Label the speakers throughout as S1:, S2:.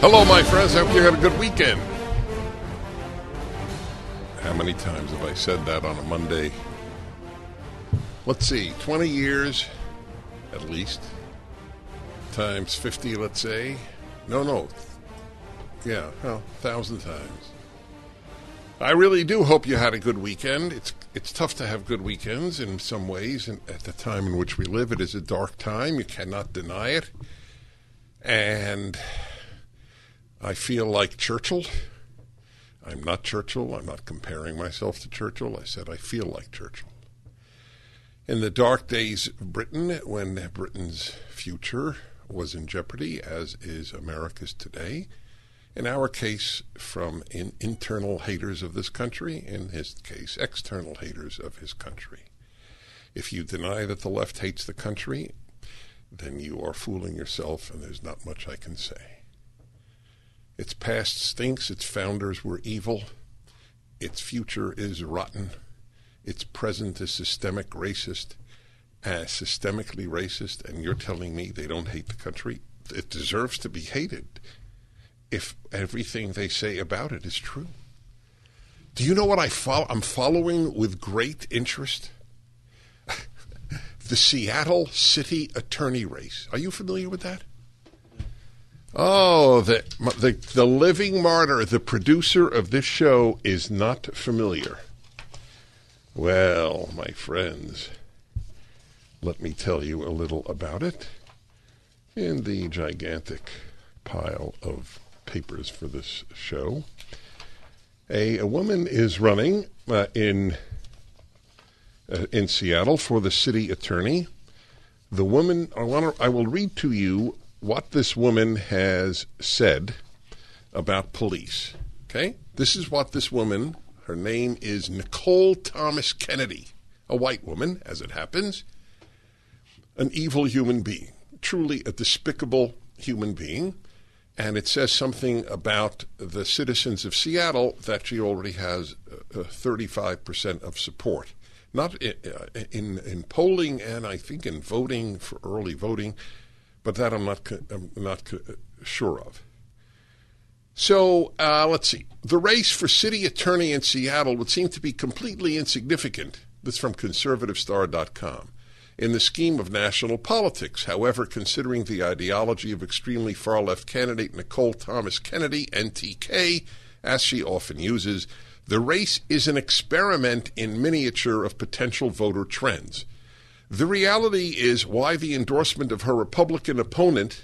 S1: Hello, my friends. I hope you had a good weekend. How many times have I said that on a Monday? Let's see, 20 years at least, times 50, let's say. No. Yeah, 1,000 times. I really do hope you had a good weekend. It's tough to have good weekends in some ways, and at the time in which we live, it is a dark time. You cannot deny it. And I feel like Churchill. I'm not Churchill. I'm not comparing myself to Churchill. I said I feel like Churchill. In the dark days of Britain, when Britain's future was in jeopardy, as is America's today, in our case, from internal haters of this country, in his case, external haters of his country. If you deny that the left hates the country, then you are fooling yourself, and there's not much I can say. Its past stinks, its founders were evil, its future is rotten, its present is systemically racist, and you're telling me they don't hate the country? It deserves to be hated if everything they say about it is true. Do you know what I'm following with great interest? The Seattle City Attorney race. Are you familiar with that? Oh, the living martyr, the producer of this show, is not familiar. Well, my friends, let me tell you a little about it in the gigantic pile of papers for this show. A woman is running in Seattle for the city attorney. The woman, I will read to you what this woman has said about police. Okay? This is what this woman, her name is Nicole Thomas Kennedy, a white woman, as it happens, an evil human being, truly a despicable human being, and it says something about the citizens of Seattle that she already has 35% of support. Not in polling, and I think in voting for early voting, but that I'm not sure of. So let's see. The race for city attorney in Seattle would seem to be completely insignificant. This is from conservativestar.com. In the scheme of national politics. However, considering the ideology of extremely far-left candidate Nicole Thomas Kennedy, NTK, as she often uses, the race is an experiment in miniature of potential voter trends. The reality is why the endorsement of her Republican opponent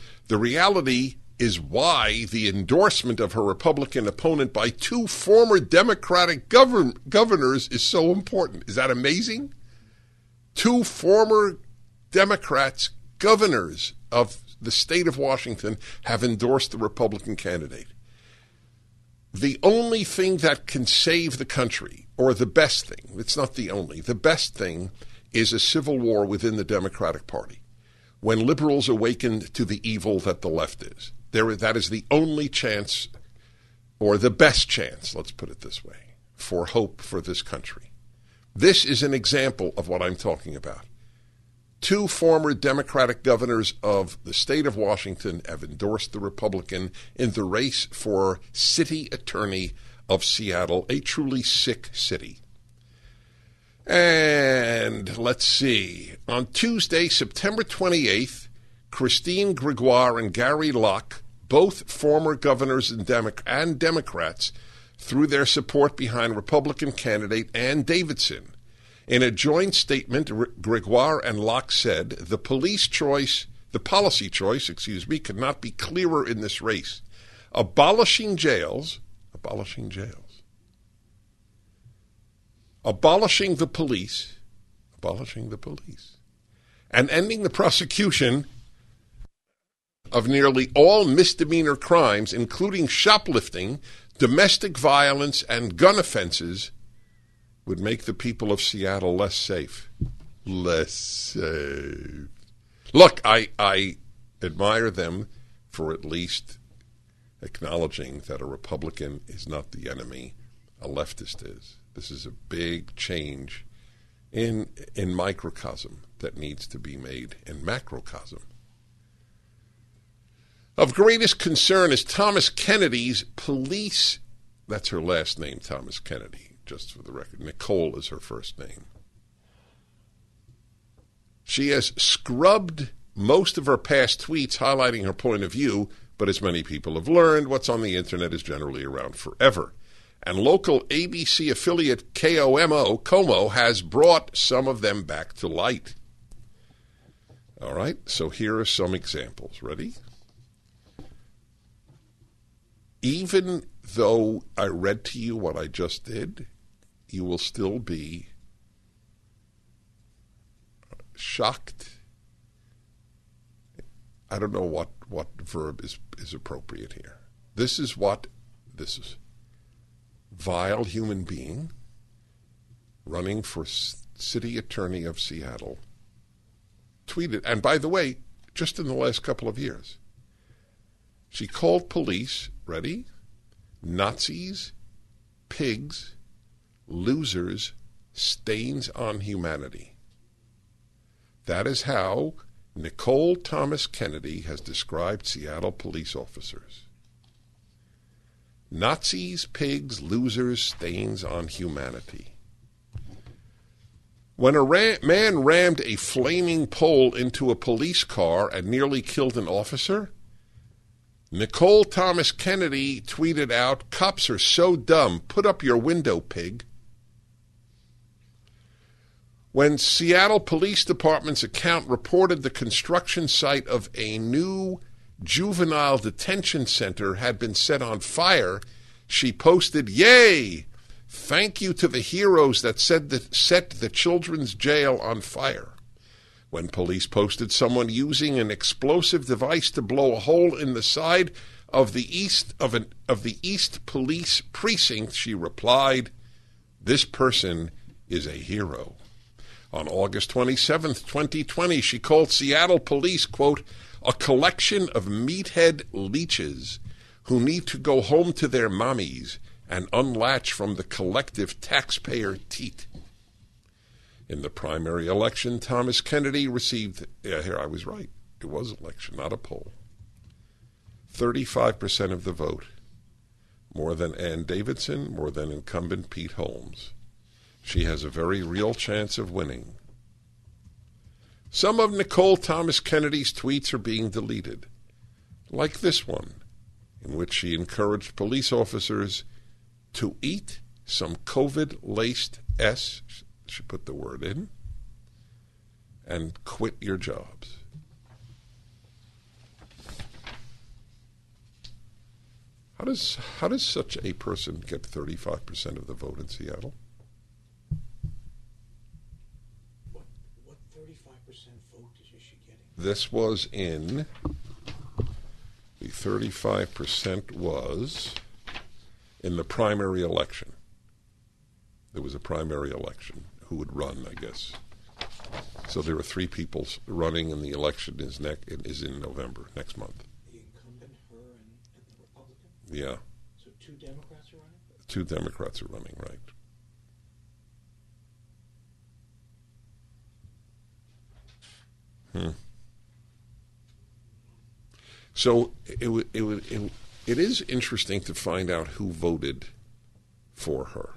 S1: by two former Democratic governors is so important. Is that amazing? Two former Democrats, governors of the state of Washington, have endorsed the Republican candidate. The only thing that can save the country, or the best thing, it's not the only, the best thing is a civil war within the Democratic Party. When liberals awaken to the evil that the left is. That is the only chance, or the best chance, let's put it this way, for hope for this country. This is an example of what I'm talking about. Two former Democratic governors of the state of Washington have endorsed the Republican in the race for city attorney of Seattle, a truly sick city. And let's see. On Tuesday, September 28th, Christine Gregoire and Gary Locke, both former governors and Democrats, threw their support behind Republican candidate Ann Davidson. In a joint statement, Gregoire and Locke said, the policy choice, could not be clearer in this race. Abolishing the police, and ending the prosecution of nearly all misdemeanor crimes, including shoplifting, domestic violence, and gun offenses, would make the people of Seattle less safe. Look, I admire them for at least acknowledging that a Republican is not the enemy, a leftist is. This is a big change in microcosm that needs to be made in macrocosm. Of greatest concern is Thomas Kennedy's police. That's her last name, Thomas Kennedy, just for the record. Nicole is her first name. She has scrubbed most of her past tweets highlighting her point of view, but as many people have learned, what's on the internet is generally around forever. And local ABC affiliate Como has brought some of them back to light. All right, so here are some examples. Ready? Even though I read to you what I just did, you will still be shocked. I don't know what verb is appropriate here. This is vile human being running for city attorney of Seattle tweeted, and by the way, just in the last couple of years, she called police, ready, Nazis, pigs, losers, stains on humanity. That is how Nicole Thomas Kennedy has described Seattle police officers. Nazis, pigs, losers, stains on humanity. When a man rammed a flaming pole into a police car and nearly killed an officer, Nicole Thomas Kennedy tweeted out, "Cops are so dumb, put up your window, pig." When Seattle Police Department's account reported the construction site of a new juvenile detention center had been set on fire, she posted, "Yay! Thank you to the heroes that set the children's jail on fire." When police posted someone using an explosive device to blow a hole in the side of the East Police Precinct, she replied, "This person is a hero." On August 27th, 2020, she called Seattle police, quote, "a collection of meathead leeches who need to go home to their mommies and unlatch from the collective taxpayer teat." In the primary election, Thomas Kennedy received, here I was right, it was election, not a poll, 35% of the vote, more than Ann Davidson, more than incumbent Pete Holmes. She has a very real chance of winning. Some of Nicole Thomas Kennedy's tweets are being deleted, like this one, in which she encouraged police officers to eat some COVID-laced S, she put the word in, and quit your jobs. How does such a person get 35% of the vote in Seattle?
S2: What 35% vote is she getting?
S1: This was in, the 35% was in the primary election. There was a primary election. Who would run, I guess. So there are three people running, and the election is in November, next month.
S2: The incumbent, her, and the Republican?
S1: Yeah.
S2: So two Democrats are running?
S1: Two Democrats are running, right. So it is interesting to find out who voted for her.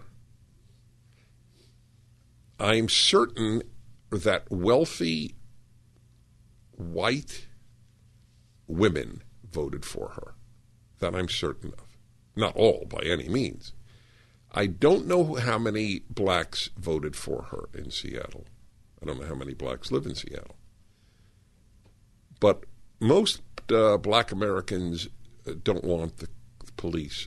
S1: I'm certain that wealthy white women voted for her. That I'm certain of. Not all, by any means. I don't know how many blacks voted for her in Seattle. I don't know how many blacks live in Seattle. But most black Americans don't want the police.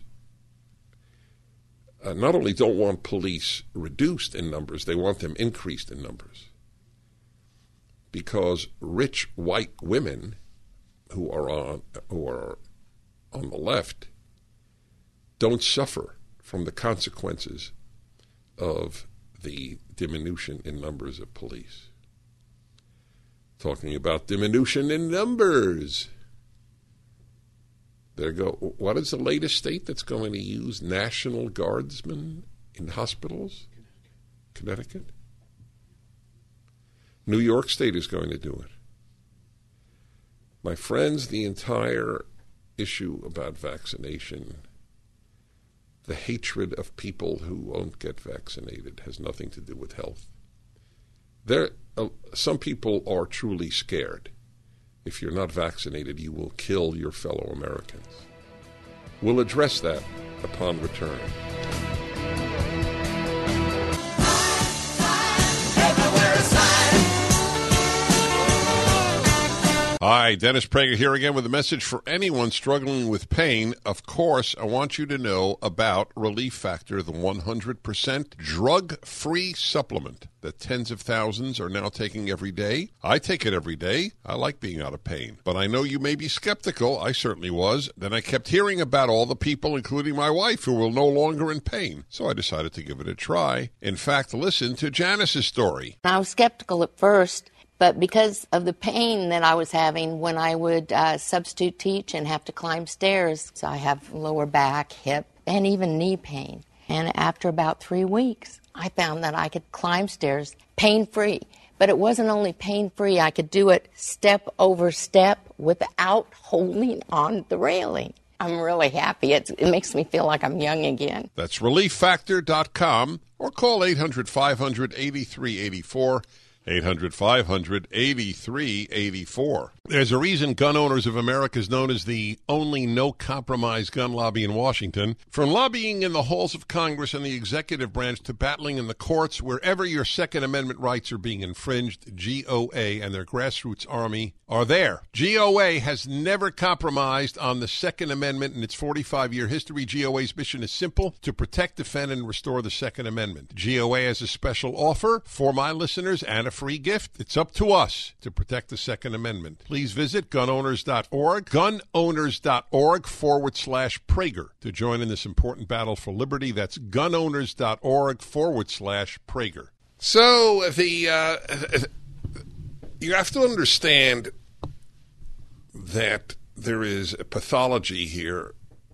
S1: Not only don't want police reduced in numbers, they want them increased in numbers. Because rich white women who are on the left don't suffer from the consequences of the diminution in numbers of police. Talking about diminution in numbers. There go. What is the latest state that's going to use National Guardsmen in hospitals? Connecticut. New York State is going to do it. My friends, the entire issue about vaccination, the hatred of people who won't get vaccinated, has nothing to do with health. Some people are truly scared. If you're not vaccinated, you will kill your fellow Americans. We'll address that upon return. Hi, Dennis Prager here again with a message for anyone struggling with pain. Of course, I want you to know about Relief Factor, the 100% drug-free supplement that tens of thousands are now taking every day. I take it every day. I like being out of pain. But I know you may be skeptical. I certainly was. Then I kept hearing about all the people, including my wife, who were no longer in pain. So I decided to give it a try. In fact, listen to Janice's story.
S3: I was skeptical at first. But because of the pain that I was having when I would substitute teach and have to climb stairs, so I have lower back, hip, and even knee pain. And after about 3 weeks, I found that I could climb stairs pain-free. But it wasn't only pain-free, I could do it step over step without holding on the railing. I'm really happy. It makes me feel like I'm young again.
S1: That's ReliefFactor.com or call 800-500-8384. 800-500-8384. There's a reason Gun Owners of America is known as the only no-compromise gun lobby in Washington. From lobbying in the halls of Congress and the executive branch to battling in the courts, wherever your Second Amendment rights are being infringed, GOA and their grassroots army are there. GOA has never compromised on the Second Amendment in its 45-year history. GOA's mission is simple: to protect, defend, and restore the Second Amendment. GOA has a special offer for my listeners and a free gift. It's up to us to protect the Second Amendment. Please visit gunowners.org, gunowners.org/Prager to join in this important battle for liberty. That's gunowners.org/Prager. So you have to understand that there is a pathology here.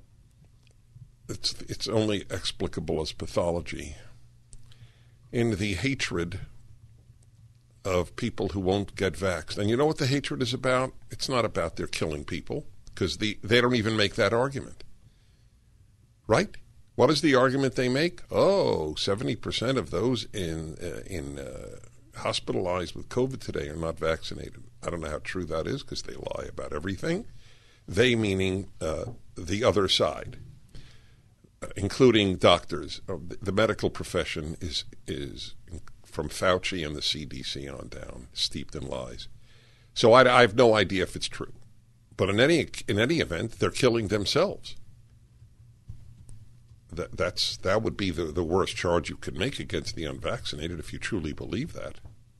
S1: It's only explicable as pathology in the hatred of people who won't get vaxxed. And you know what the hatred is about? It's not about they're killing people, because they don't even make that argument. Right? What is the argument they make? 70% of those in hospitalized with COVID today are not vaccinated. I don't know how true that is, because they lie about everything. They meaning the other side, including doctors. The medical profession is from Fauci and the CDC on down, steeped in lies. So I have no idea if it's true. But in any event, they're killing themselves. That would be the worst charge you could make against the unvaccinated if you truly believe that.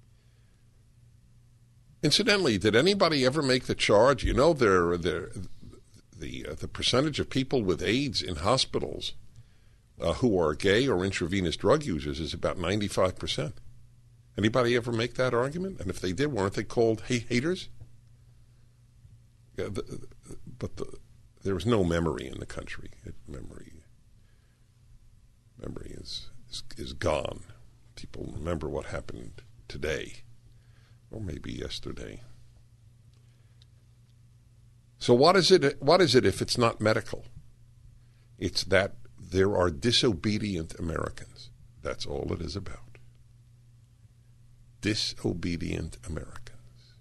S1: Incidentally, did anybody ever make the charge? You know, the percentage of people with AIDS in hospitals who are gay or intravenous drug users is about 95%. Anybody ever make that argument? And if they did, weren't they called haters? Yeah, but there was no memory in the country. Memory is gone. People remember what happened today, or maybe yesterday. So what is it if it's not medical? It's that there are disobedient Americans. That's all it is about. Disobedient Americans.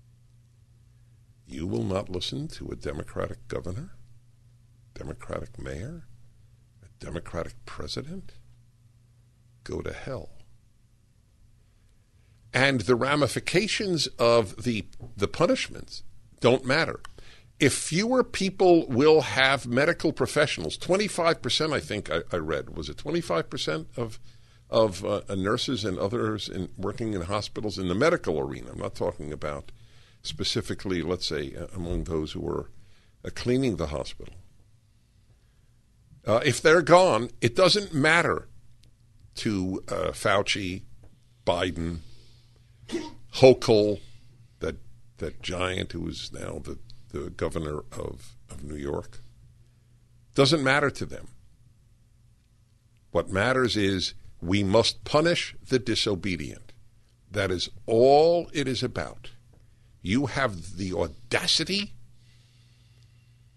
S1: You will not listen to a Democratic governor, Democratic mayor, a Democratic president? Go to hell. And the ramifications of the punishments don't matter. If fewer people will have medical professionals, 25%, I think I read, was it 25% of nurses and others working in hospitals in the medical arena? I'm not talking about specifically, let's say, among those who are cleaning the hospital. If they're gone, it doesn't matter to Fauci, Biden, Hochul, that giant who is now the governor of New York. Doesn't matter to them. What matters is we must punish the disobedient. That is all it is about. You have the audacity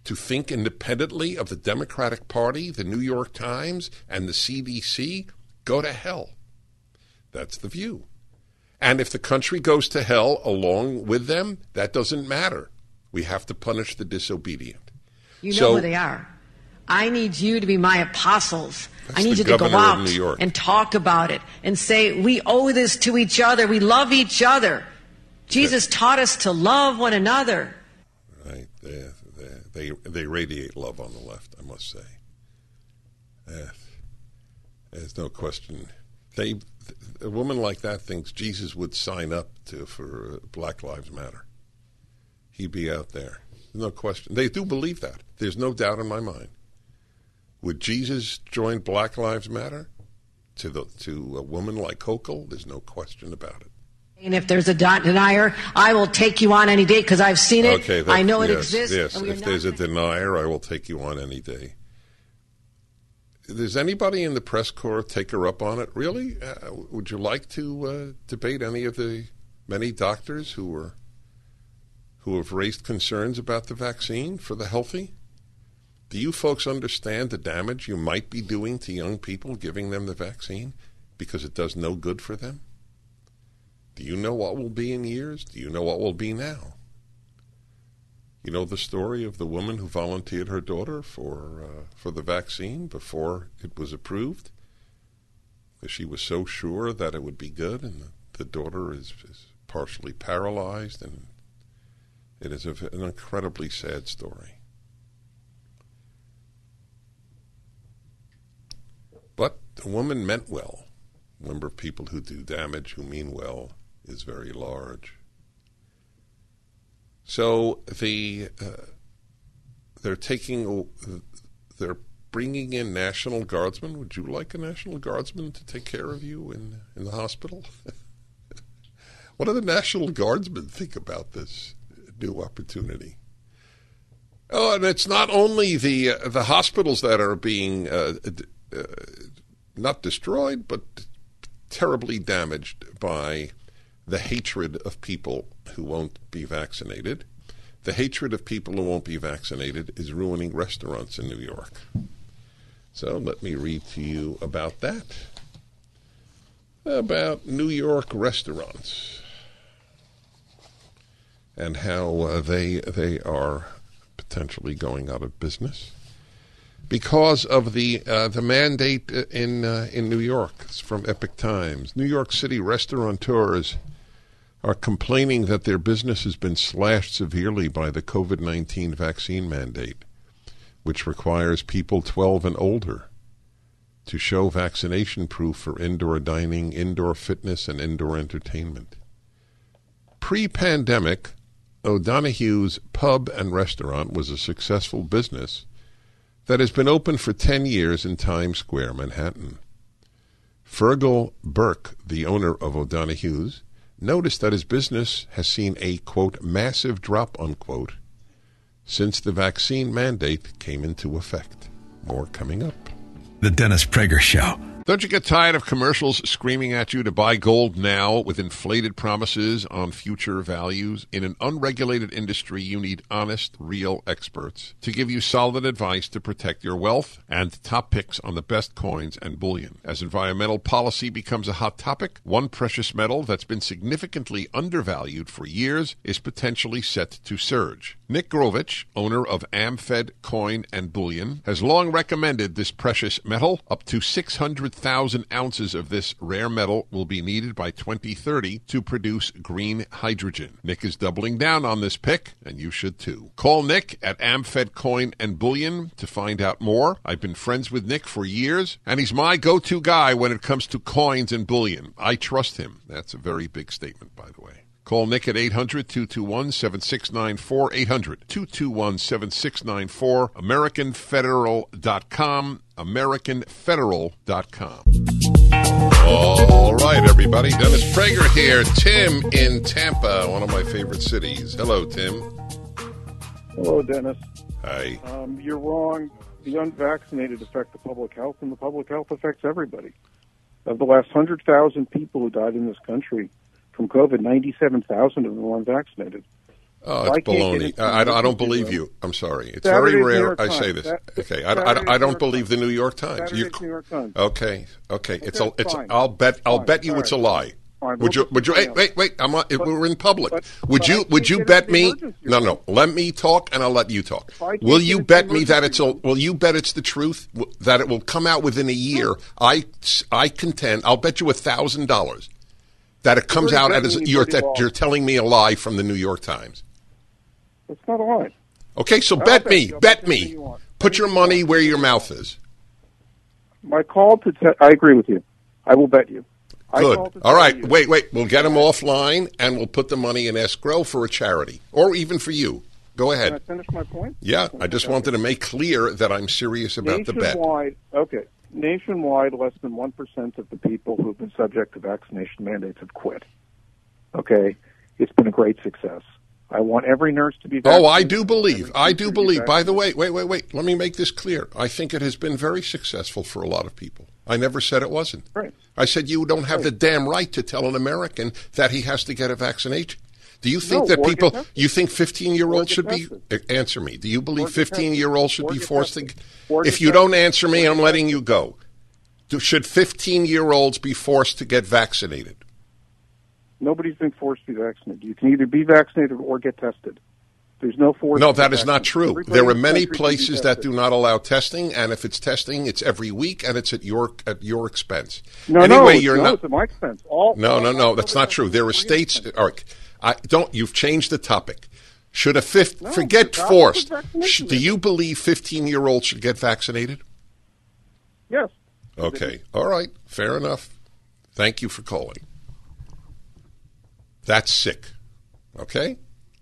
S1: to think independently of the Democratic Party, the New York Times, and the CDC, go to hell. That's the view. And if the country goes to hell along with them, that doesn't matter. We have to punish the disobedient.
S4: You know who they are. I need you to be my apostles.
S1: That's
S4: I need you to go out and talk about it and say, we owe this to each other. We love each other. Jesus taught us to love one another.
S1: Right. They radiate love on the left, I must say. There's no question. A woman like that thinks Jesus would sign up for Black Lives Matter. He'd be out there. No question. They do believe that. There's no doubt in my mind. Would Jesus join Black Lives Matter to a woman like Hochul? There's no question about it.
S4: And if there's a denier, I will take you on any day because I've seen it.
S1: Okay,
S4: I know it exists.
S1: Yes, if there's a denier, I will take you on any day. Does anybody in the press corps take her up on it? Really? Would you like to debate any of the many doctors who have raised concerns about the vaccine for the healthy? Do you folks understand the damage you might be doing to young people giving them the vaccine because it does no good for them? Do you know what will be in years? Do you know what will be now? You know the story of the woman who volunteered her daughter for the vaccine before it was approved? Because she was so sure that it would be good, and the daughter is partially paralyzed, and it is an incredibly sad story. But the woman meant well. The number of people who do damage, who mean well, is very large. So they're bringing in National Guardsmen. Would you like a National Guardsman to take care of you in the hospital? What do the National Guardsmen think about this new opportunity? Oh, and it's not only the hospitals that are being not destroyed, but terribly damaged by the hatred of people who won't be vaccinated. The hatred of people who won't be vaccinated is ruining restaurants in New York. So let me read to you about that. About New York restaurants and how they are potentially going out of business because of the mandate in New York. It's from Epoch Times. New York City restaurateurs are complaining that their business has been slashed severely by the COVID-19 vaccine mandate, which requires people 12 and older to show vaccination proof for indoor dining, indoor fitness, and indoor entertainment. Pre-pandemic, O'Donoghue's Pub and Restaurant was a successful business that has been open for 10 years in Times Square, Manhattan. Fergal Burke, the owner of O'Donoghue's, noticed that his business has seen a, quote, massive drop, unquote, since the vaccine mandate came into effect. More coming up.
S5: The Dennis Prager Show.
S1: Don't you get tired of commercials screaming at you to buy gold now with inflated promises on future values? In an unregulated industry, you need honest, real experts to give you solid advice to protect your wealth and top picks on the best coins and bullion. As environmental policy becomes a hot topic, one precious metal that's been significantly undervalued for years is potentially set to surge. Nick Grovich, owner of AmFed Coin and Bullion, has long recommended this precious metal. Up to 600,000 ounces of this rare metal will be needed by 2030 to produce green hydrogen. Nick is doubling down on this pick, and you should too. Call Nick at AmFed Coin and Bullion to find out more. I've been friends with Nick for years, and he's my go-to guy when it comes to coins and bullion. I trust him. That's a very big statement, by the way. Call Nick at 800-221-7694, 800-221-7694, AmericanFederal.com, AmericanFederal.com. All right, everybody. Dennis Prager here. Tim in Tampa, one of my favorite cities. Hello, Tim.
S6: Hello, Dennis.
S1: Hi.
S6: You're wrong. The unvaccinated affect the public health, and the public health affects everybody. Of the last 100,000 people who died in this country from COVID, 97,000 of them were unvaccinated.
S1: Oh, it's baloney. I don't believe you. I'm sorry. It's very rare I say this. Okay, I don't believe the New York Times.
S6: New York Times.
S1: Okay. I'll bet you it's a lie. Would you? Wait. We're in public. Would you bet me? No. Let me talk, and I'll let you talk. Will you bet me that Will you bet it's the truth? That it will come out within a year? I contend. I'll bet you $1,000 that it comes out as you're telling me a lie from the New York Times.
S6: It's not a lie.
S1: Okay, so bet me. Put your money where your mouth is.
S6: My call I agree with you. I will bet you.
S1: Good. All right. Wait. We'll get him offline, and we'll put the money in escrow for a charity, or even for you. Go ahead.
S6: Can I finish my point?
S1: Yeah, I just wanted to make clear that I'm serious about the bet.
S6: Okay. Nationwide, less than 1% of the people who have been subject to vaccination mandates have quit. Okay? It's been a great success. I want every nurse to be vaccinated.
S1: Oh, I do believe. By the way, wait. Let me make this clear. I think it has been very successful for a lot of people. I never said it wasn't.
S6: Right.
S1: I said you don't have the damn right to tell an American that he has to get a vaccination. Do you think you think 15-year-olds should be, answer me, do you believe 15-year-olds should be forced to, if you don't answer me, I'm letting you go. Should 15-year-olds be forced to get vaccinated?
S6: Nobody's been forced to be vaccinated. You can either be vaccinated or get tested. There's no force.
S1: No, that is not true. There are many places that do not allow testing, and if it's testing, it's every week, and it's at your expense.
S6: It's at my expense.
S1: No, that's not true. There are states. You've changed the topic. Forget forced. Do you believe 15-year-olds should get vaccinated?
S6: Yes.
S1: Okay. All right. Fair enough. Thank you for calling. That's sick. Okay?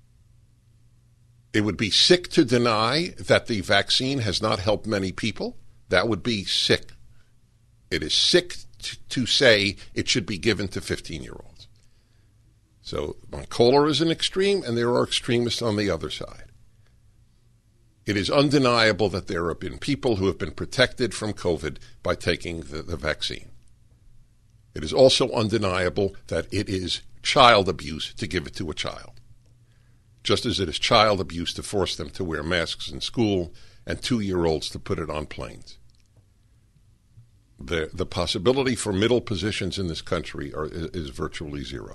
S1: It would be sick to deny that the vaccine has not helped many people. That would be sick. It is sick to say it should be given to 15-year-olds. So bipolar is an extreme, and there are extremists on the other side. It is undeniable that there have been people who have been protected from COVID by taking the vaccine. It is also undeniable that it is child abuse to give it to a child, just as it is child abuse to force them to wear masks in school and 2-year-olds to put it on planes. The possibility for middle positions in this country is virtually zero.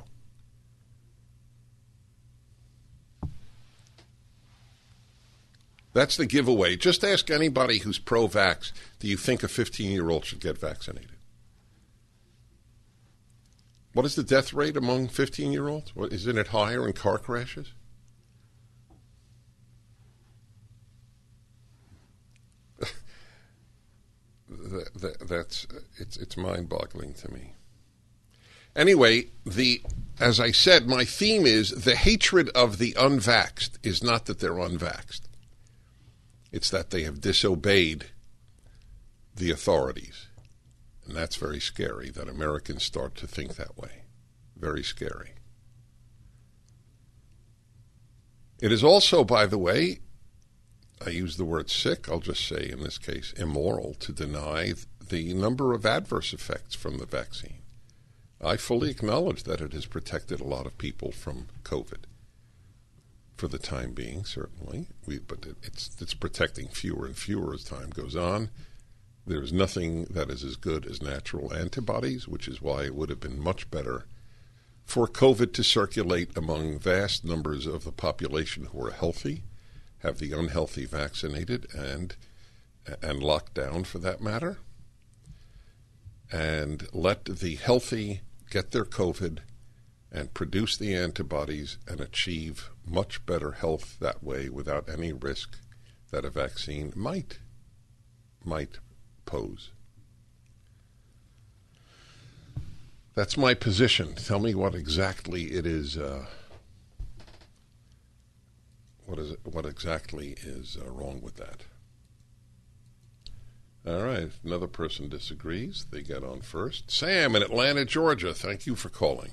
S1: That's the giveaway. Just ask anybody who's pro-vax, do you think a 15-year-old should get vaccinated? What is the death rate among 15-year-olds? Isn't it higher in car crashes? It's mind-boggling to me. Anyway, as I said, my theme is the hatred of the unvaxxed is not that they're unvaxxed. It's that they have disobeyed the authorities. And that's very scary, that Americans start to think that way. Very scary. It is also, by the way, I use the word sick, I'll just say in this case immoral, to deny the number of adverse effects from the vaccine. I fully acknowledge that it has protected a lot of people from COVID. For the time being, certainly. But it's protecting fewer and fewer as time goes on. There's nothing that is as good as natural antibodies, which is why it would have been much better for COVID to circulate among vast numbers of the population who are healthy, have the unhealthy vaccinated and locked down for that matter, and let the healthy get their COVID and produce the antibodies and achieve much better health that way without any risk that a vaccine might pose. That's my position. Tell me what exactly it is. What exactly is wrong with that? All right. Another person disagrees. They get on first. Sam in Atlanta, Georgia. Thank you for calling.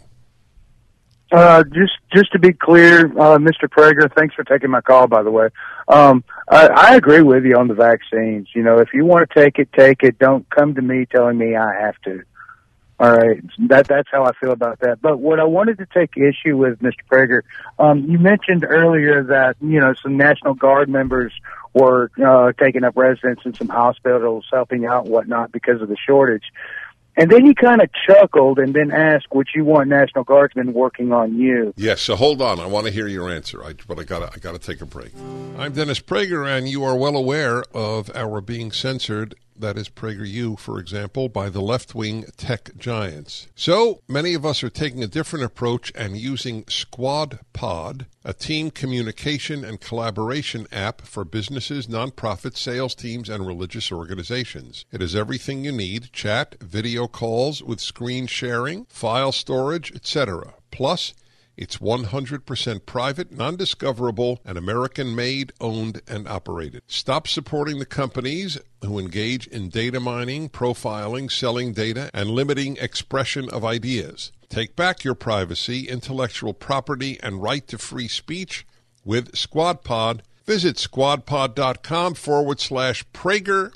S7: Just to be clear, Mr. Prager, thanks for taking my call, by the way. I agree with you on the vaccines. You know, if you want to take it, take it. Don't come to me telling me I have to. All right, that's how I feel about that. But what I wanted to take issue with, Mr. Prager, you mentioned earlier that some National Guard members were taking up residence in some hospitals, helping out and whatnot because of the shortage. And then you kind of chuckled and then asked, would you want National Guardsmen working on you?
S1: Yes, so hold on. I want to hear your answer, but I gotta take a break. I'm Dennis Prager, and you are well aware of our being censored, that is PragerU, for example, by the left-wing tech giants. So many of us are taking a different approach and using Squad Pod, a team communication and collaboration app for businesses, nonprofits, sales teams, and religious organizations. It has everything you need: chat, video calls with screen sharing, file storage, etc. Plus, it's 100% private, non-discoverable, and American-made, owned, and operated. Stop supporting the companies who engage in data mining, profiling, selling data, and limiting expression of ideas. Take back your privacy, intellectual property, and right to free speech with SquadPod. Visit squadpod.com/Prager,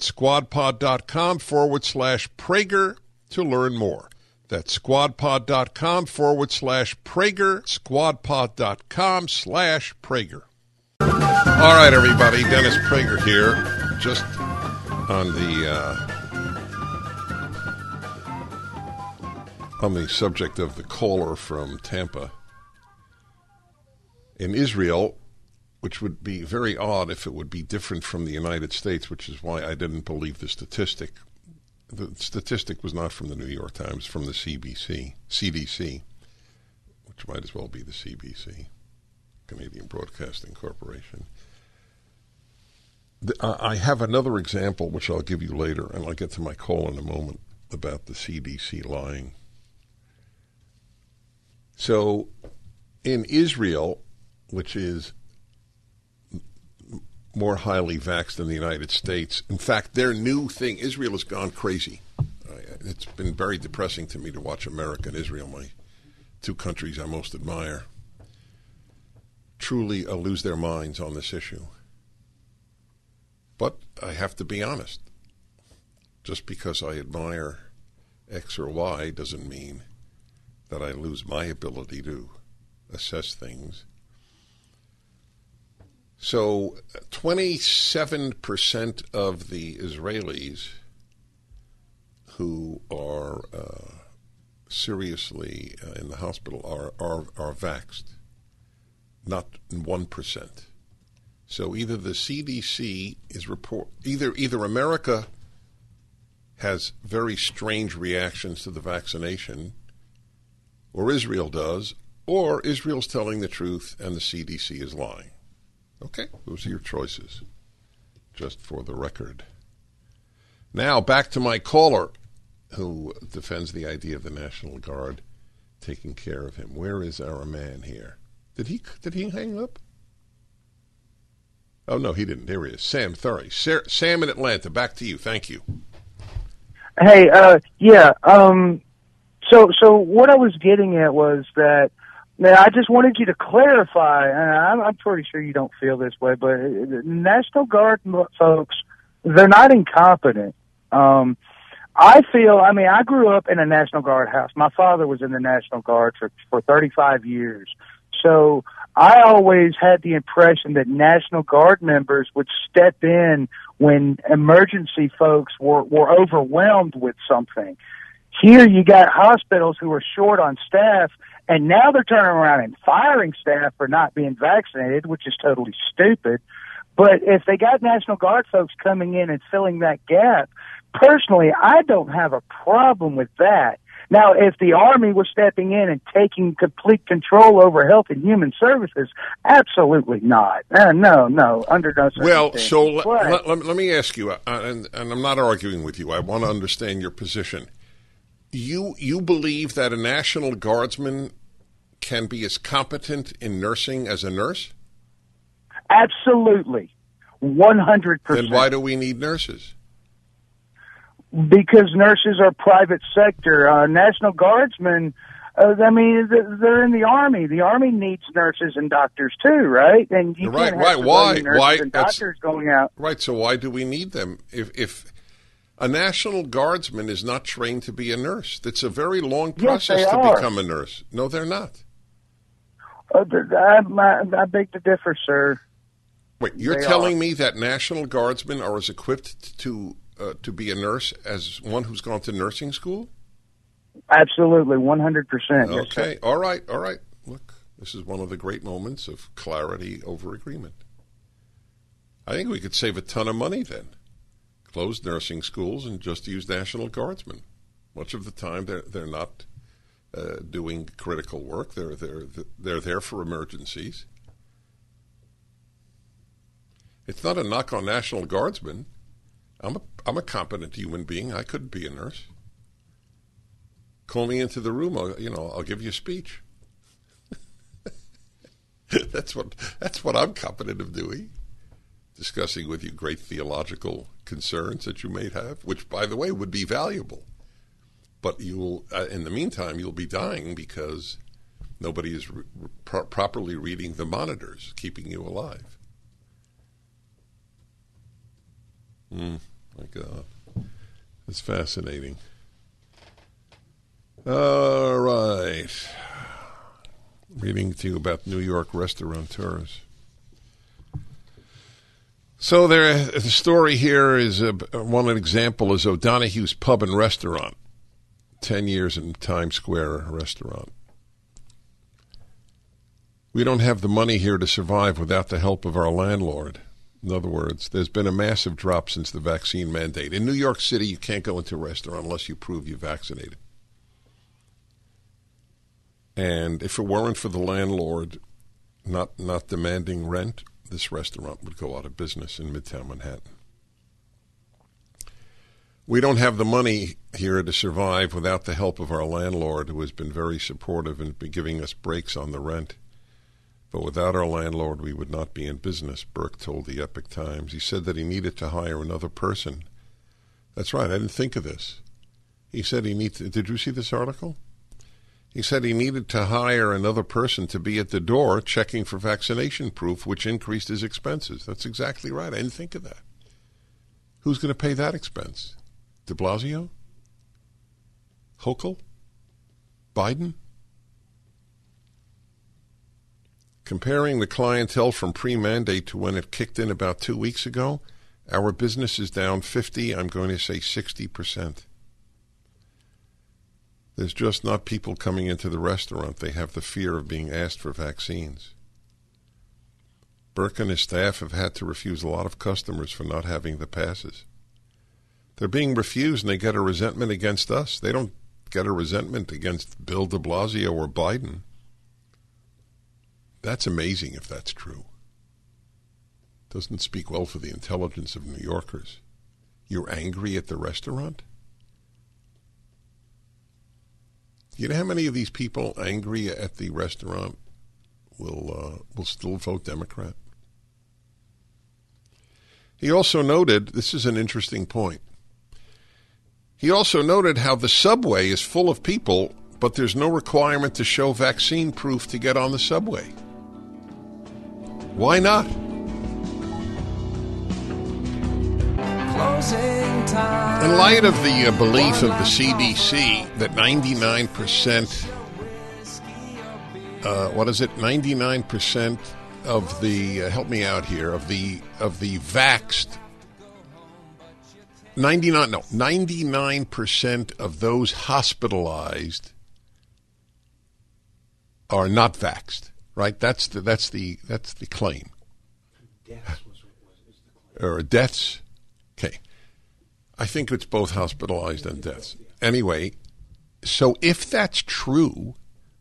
S1: squadpod.com/Prager to learn more. That's squadpod.com/Prager, squadpod.com/Prager. All right, everybody, Dennis Prager here, just on the subject of the caller from Tampa. In Israel, which would be very odd if it would be different from the United States, which is why I didn't believe the statistic. The statistic was not from the New York Times, from the CDC, which might as well be the CBC, Canadian Broadcasting Corporation. I have another example, which I'll give you later, and I'll get to my call in a moment, about the CDC lying. So, in Israel, which is more highly vaxxed than the United States. In fact, their new thing, Israel has gone crazy. It's been very depressing to me to watch America and Israel, my two countries I most admire, truly lose their minds on this issue. But I have to be honest. Just because I admire X or Y doesn't mean that I lose my ability to assess things. So 27% of the Israelis who are seriously in the hospital are vaxxed, not 1%. So either the CDC is either America has very strange reactions to the vaccination, or Israel does, or Israel's telling the truth and the CDC is lying. Okay, those are your choices, just for the record. Now, back to my caller, who defends the idea of the National Guard taking care of him. Where is our man here? Did he hang up? Oh, no, he didn't. Here he is. Sam, sorry. Sam in Atlanta, back to you. Thank you.
S7: Hey, yeah. So what I was getting at was that, now, I just wanted you to clarify, and I'm pretty sure you don't feel this way, but National Guard folks, they're not incompetent. I grew up in a National Guard house. My father was in the National Guard for 35 years. So I always had the impression that National Guard members would step in when emergency folks were overwhelmed with something. Here you got hospitals who are short on staff, and now they're turning around and firing staff for not being vaccinated, which is totally stupid. But if they got National Guard folks coming in and filling that gap, personally, I don't have a problem with that. Now, if the Army was stepping in and taking complete control over Health and Human Services, absolutely not. No, under no circumstances.
S1: Well, so let me ask you, and I'm not arguing with you. I want to understand your position. You believe that a National Guardsman can be as competent in nursing as a nurse?
S7: Absolutely. 100%.
S1: Then why do we need nurses?
S7: Because nurses are private sector. National Guardsmen, they're in the Army. The Army needs nurses and doctors too, right? And you can't have
S1: why
S7: nurses and doctors going out.
S1: Right, so why do we need them? If A National Guardsman is not trained to be a nurse. It's a very long process
S7: Yes, they
S1: to
S7: are.
S1: become a nurse. No, they're not.
S7: I beg to differ, sir.
S1: Wait, you're
S7: They
S1: telling
S7: are.
S1: me that National Guardsmen are as equipped to be a nurse as one who's gone to nursing school?
S7: Absolutely, 100%. Yes, sir.
S1: Okay, all right. Look, this is one of the great moments of clarity over agreement. I think we could save a ton of money then. Close nursing schools and just use National Guardsmen. Much of the time, they're not doing critical work. They're there for emergencies. It's not a knock on National Guardsmen. I'm a competent human being. I couldn't be a nurse. Call me into the room. I'll give you a speech. That's what I'm competent of doing. Discussing with you great theological concerns that you may have, which, by the way, would be valuable. But you'll, in the meantime, you'll be dying because nobody is properly reading the monitors, keeping you alive. My God. That's fascinating. All right. Reading to you about New York restaurateurs. So the story here is one example is O'Donoghue's Pub and Restaurant. 10 years in Times Square restaurant. We don't have the money here to survive without the help of our landlord. In other words, there's been a massive drop since the vaccine mandate. In New York City, you can't go into a restaurant unless you prove you're vaccinated. And if it weren't for the landlord not demanding rent, this restaurant would go out of business in Midtown Manhattan. We don't have the money here to survive without the help of our landlord, who has been very supportive and been giving us breaks on the rent. But without our landlord, we would not be in business, Burke told the Epoch Times. He said that he needed to hire another person. That's right, I didn't think of this. He said he needed. Did you see this article? He said he needed to hire another person to be at the door checking for vaccination proof, which increased his expenses. That's exactly right. I didn't think of that. Who's going to pay that expense? De Blasio? Hochul? Biden? Comparing the clientele from pre-mandate to when it kicked in about 2 weeks ago, our business is down 50, I'm going to say 60%. There's just not people coming into the restaurant. They have the fear of being asked for vaccines. Burke and his staff have had to refuse a lot of customers for not having the passes. They're being refused and they get a resentment against us. They don't get a resentment against Bill de Blasio or Biden. That's amazing if that's true. Doesn't speak well for the intelligence of New Yorkers. You're angry at the restaurant? You know how many of these people angry at the restaurant will still vote Democrat? He also noted, this is an interesting point, he also noted how the subway is full of people, but there's no requirement to show vaccine proof to get on the subway. Why not? In light of the belief of the CDC that 99%, 99% of the, help me out here, of the vaxxed, 99% of those hospitalized are not vaxxed, right? That's the claim.
S2: Deaths
S1: Or deaths. Okay. I think it's both hospitalized and deaths. Anyway, so if that's true,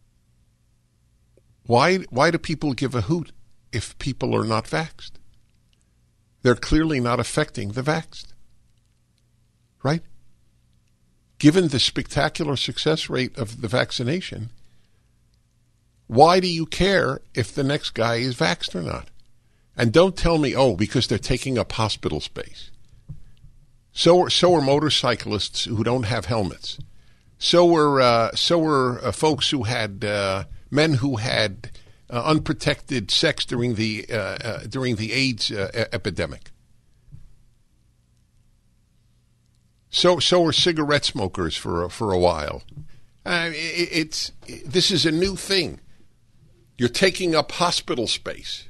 S1: why do people give a hoot if people are not vaxxed? They're clearly not affecting the vaxxed. Right? Given the spectacular success rate of the vaccination, why do you care if the next guy is vaxxed or not? And don't tell me, because they're taking up hospital space. So are motorcyclists who don't have helmets. So are folks who had men who had unprotected sex during the AIDS epidemic. So are cigarette smokers for a while. This is a new thing. You're taking up hospital space.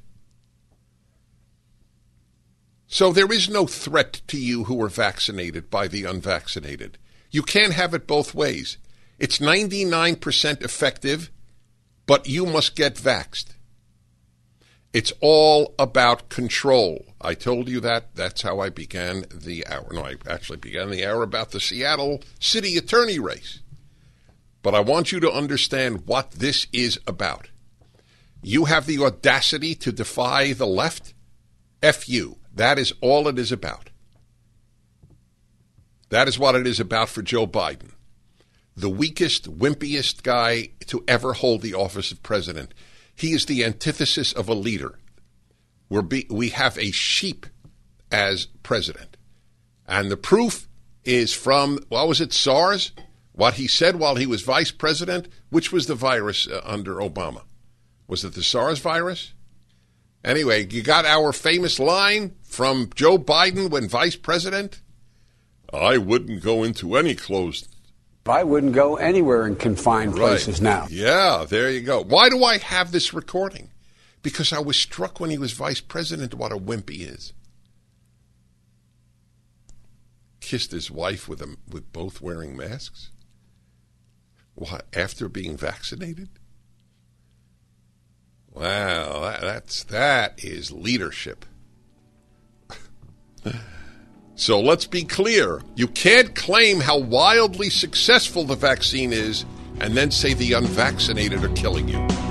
S1: So there is no threat to you who are vaccinated by the unvaccinated. You can't have it both ways. It's 99% effective, but you must get vaxxed. It's all about control. I told you that. That's how I began the hour. No, I actually began the hour about the Seattle city attorney race. But I want you to understand what this is about. You have the audacity to defy the left? F you. That is all it is about. That is what it is about for Joe Biden. The weakest, wimpiest guy to ever hold the office of president. He is the antithesis of a leader. We have a sheep as president. And the proof is from, what was it, SARS? What he said while he was vice president? Which was the virus under Obama? Was it the SARS virus? Anyway, you got our famous line from Joe Biden when vice president? I wouldn't go into any closed.
S8: I wouldn't go anywhere in confined places now.
S1: Yeah, there you go. Why do I have this recording? Because I was struck when he was vice president what a wimp he is. Kissed his wife with both wearing masks? What, after being vaccinated? Wow, that is leadership. So let's be clear. You can't claim how wildly successful the vaccine is and then say the unvaccinated are killing you.